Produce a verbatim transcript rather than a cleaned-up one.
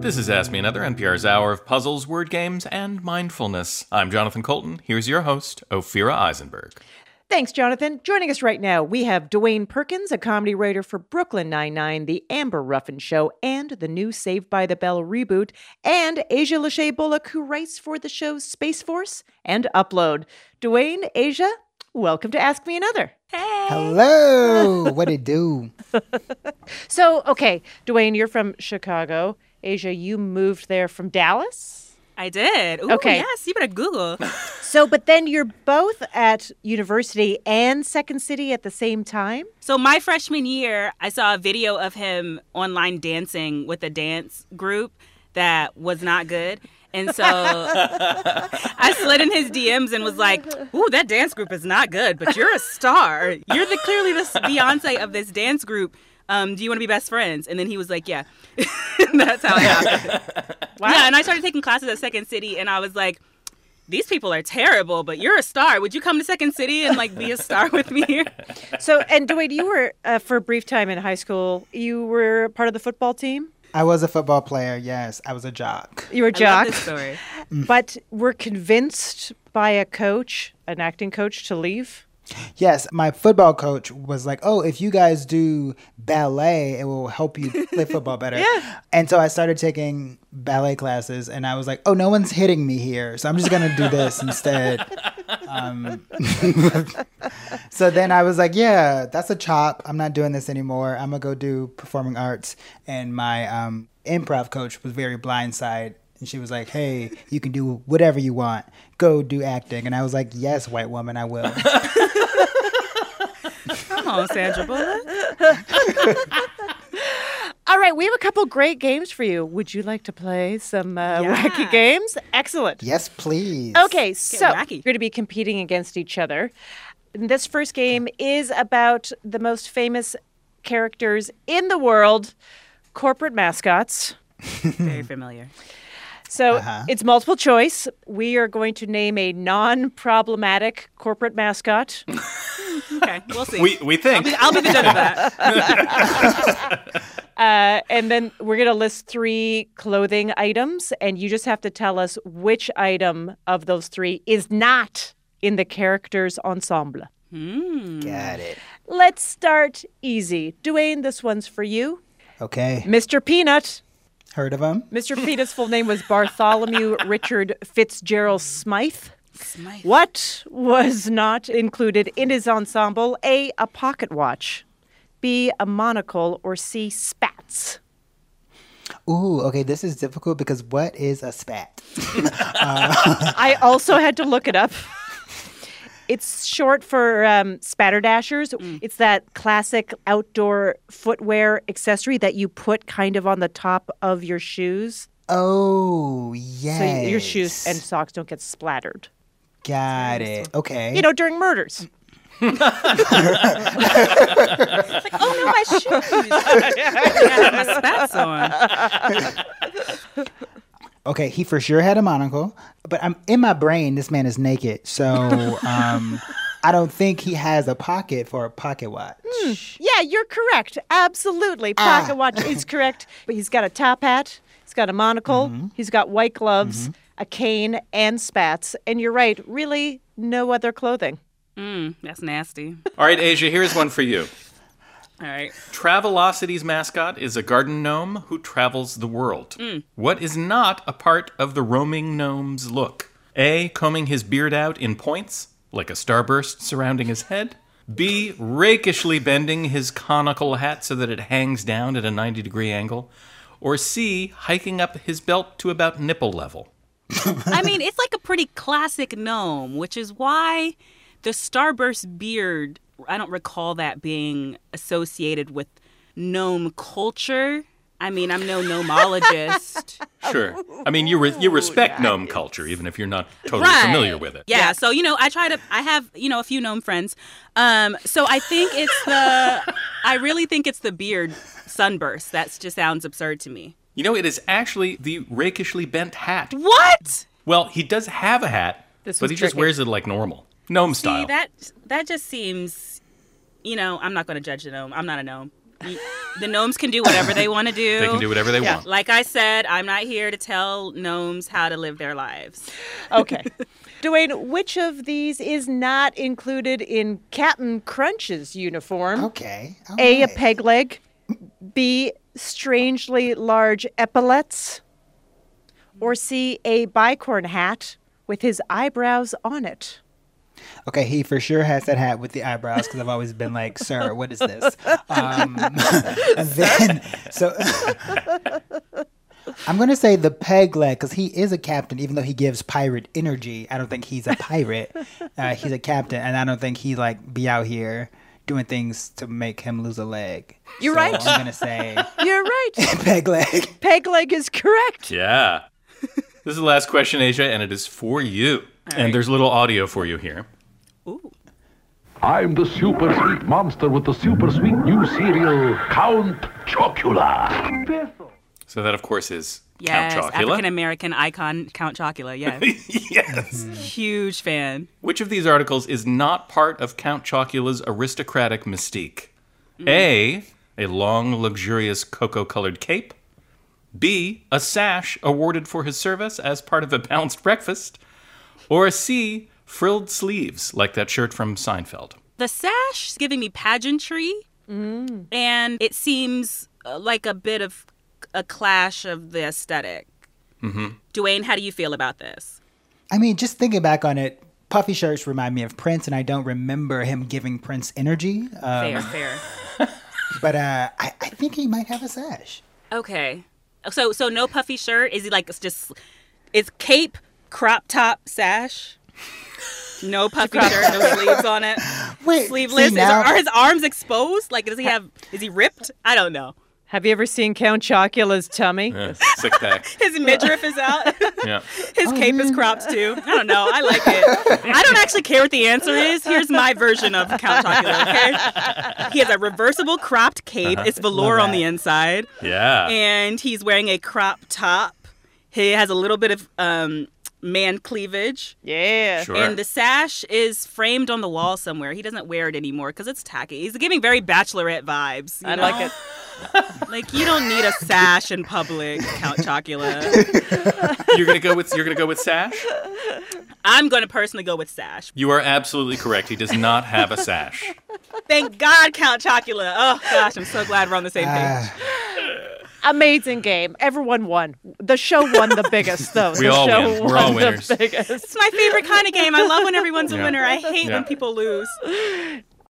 This is Ask Me Another, N P R's hour of puzzles, word games, and mindfulness. I'm Jonathan Colton. Here's your host, Ophira Eisenberg. Thanks, Jonathan. Joining us right now, we have Dwayne Perkins, a comedy writer for Brooklyn Nine-Nine, The Amber Ruffin Show, and the new Saved by the Bell reboot, and Asia Lachey Bullock, who writes for the shows Space Force and Upload. Dwayne, Asia, welcome to Ask Me Another. Hey. Hello. What it do? So, okay, Dwayne, you're from Chicago. Asia, you moved there from Dallas? I did. Ooh, okay. Yes, you better Google. So, but then you're both at university and Second City at the same time? So my freshman year, I saw a video of him online dancing with a dance group that was not good. And so I slid in his D Ms and was like, ooh, that dance group is not good, but you're a star. You're the clearly the Beyonce of this dance group. Um, do you want to be best friends? And then he was like, yeah. That's how it happened. Wow. Yeah, and I started taking classes at Second City, and I was like, these people are terrible, but you're a star. Would you come to Second City and, like, be a star with me here? So, and Dwayne, you were, uh, for a brief time in high school, you were part of the football team? I was a football player, yes. I was a jock. You were a jock? I love this story. But were convinced by a coach, an acting coach, to leave? Yes, my football coach was like, oh, if you guys do ballet, it will help you play football better. Yeah. And so I started taking ballet classes, and I was like, oh, no one's hitting me here, so I'm just going to do this instead. Um, so then I was like, yeah, that's a chop. I'm not doing this anymore. I'm going to go do performing arts. And my um, improv coach was very blindside. And she was like, hey, you can do whatever you want. Go do acting. And I was like, yes, white woman, I will. Come on, Sandra Bullock. All right, we have a couple great games for you. Would you like to play some uh, Yeah. wacky games? Excellent. Yes, please. Okay, so wacky. you're going to be competing against each other. And this first game is about the most famous characters in the world, corporate mascots. Very familiar. So Uh-huh. it's multiple choice. We are going to name a non-problematic corporate mascot. Okay, we'll see. We we think. I'll be the judge of that. Uh, and then we're going to list three clothing items, and you just have to tell us which item of those three is not in the character's ensemble. Got it. Let's start easy. Dwayne, this one's for you. Okay. Mister Peanut. Heard of him? Mister Peanut's full name was Bartholomew Richard Fitzgerald Smythe. Smythe. What was not included in his ensemble? A, a pocket watch. B, a monocle. Or C, spats. Ooh, okay, this is difficult because what is a spat? I also had to look it up. It's short for um, spatterdashers. Mm. It's that classic outdoor footwear accessory that you put kind of on the top of your shoes. Oh, yes. So your shoes and socks don't get splattered. Got it. Okay. You know, during murders. Like, oh, no, my shoes. I have my spats on. Okay, he for sure had a monocle, but I'm in my brain, this man is naked, so um, I don't think he has a pocket for a pocket watch. Mm, yeah, you're correct. Absolutely. Pocket Ah. watch is correct. But he's got a top hat. He's got a monocle. Mm-hmm. He's got white gloves, a cane, and spats. And you're right. Really, no other clothing. Mm, that's nasty. All right, Asia, here's one for you. All right. Travelocity's mascot is a garden gnome who travels the world. What is not a part of the roaming gnome's look? A, combing his beard out in points, like a starburst surrounding his head. B, rakishly bending his conical hat so that it hangs down at a ninety degree angle. Or C, hiking up his belt to about nipple level. I mean, it's like a pretty classic gnome, which is why the starburst beard, I don't recall that being associated with gnome culture. I mean, I'm no gnomologist. Sure. I mean, you re- you respect gnome culture, even if you're not totally Right. familiar with it. Yeah, so, you know, I try to, I have, you know, a few gnome friends. Um, so I think it's the, I really think it's the beard sunburst. That just sounds absurd to me. You know, it is actually the rakishly bent hat. What? Well, he does have a hat, This but was he just tricky. wears it like normal. Gnome style. See, that, that just seems, you know, I'm not going to judge the gnome. I'm not a gnome. You- The gnomes can do whatever they want to do. They can do whatever they Yeah. want. Like I said, I'm not here to tell gnomes how to live their lives. Okay. Dwayne, which of these is not included in Captain Crunch's uniform? Okay. all A, a right. peg leg. B, strangely large epaulets. Or C, a bicorn hat with his eyebrows on it. Okay, he for sure has that hat with the eyebrows because I've always been like, sir, what is this? Um, and then, so I'm going to say the peg leg because he is a captain, even though he gives pirate energy. I don't think he's a pirate. Uh, he's a captain, and I don't think he like be out here doing things to make him lose a leg. You're So right. I'm going to say You're right. peg leg. Peg leg is correct. Yeah. This is the last question, Asia, and it is for you. And there's a little audio for you here. Ooh. I'm the super sweet monster with the super sweet new cereal, Count Chocula. So that, of course, is Yes, Count Chocula. African American icon Count Chocula. Yes, Yes. huge fan. Which of these articles is not part of Count Chocula's aristocratic mystique? A, a long, luxurious cocoa-colored cape. B, a sash awarded for his service as part of a balanced breakfast. Or C, frilled sleeves, like that shirt from Seinfeld. The sash is giving me pageantry, and it seems uh, like a bit of a clash of the aesthetic. Mm-hmm. Dwayne, how do you feel about this? I mean, just thinking back on it, puffy shirts remind me of Prince, and I don't remember him giving Prince energy. Um, Fair, fair. But uh, I, I think he might have a sash. Okay. So so no puffy shirt? Is he like it's just it's cape, crop top, sash? No puffy shirt, no sleeves on it. Wait, Sleeveless. see, Is- now- are his arms exposed? Like does he have is he ripped? I don't know. Have you ever seen Count Chocula's tummy? Yeah, six pack. His midriff is out. Yeah. His cape is cropped too. I don't know. I like it. I don't actually care what the answer is. Here's my version of Count Chocula, okay? He has a reversible cropped cape. It's velour Love on the that. inside. Yeah. And he's wearing a crop top. He has a little bit of um, man cleavage. Yeah. Sure. And the sash is framed on the wall somewhere. He doesn't wear it anymore because it's tacky. He's giving very bachelorette vibes. you I know? like it. Like you don't need a sash in public, Count Chocula. You're gonna go with you're gonna go with sash? I'm going to personally go with sash. You are absolutely correct. He does not have a sash. Thank God, Count Chocula. Oh gosh, I'm so glad we're on the same page. Amazing game. Everyone won. The show won the biggest, though. We the all show win. We're won all winners. The biggest. It's my favorite kind of game. I love when everyone's a Yeah. winner. I hate Yeah. when people lose.